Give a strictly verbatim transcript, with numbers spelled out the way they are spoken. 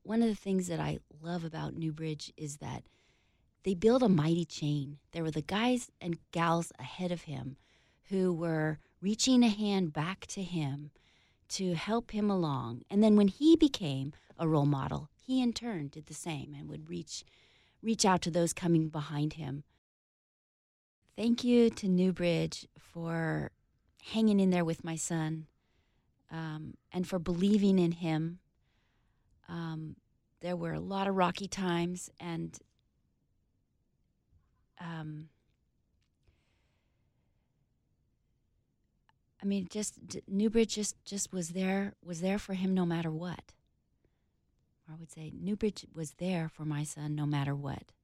one of the things that I love about Newbridge is that they built a mighty chain. There were the guys and gals ahead of him who were reaching a hand back to him to help him along. And then when he became a role model, he in turn did the same and would reach reach out to those coming behind him. Thank you to Newbridge for hanging in there with my son, um, and for believing in him. Um, there were a lot of rocky times, and um, I mean, just Newbridge just, just was there was there for him no matter what. Or I would say Newbridge was there for my son no matter what.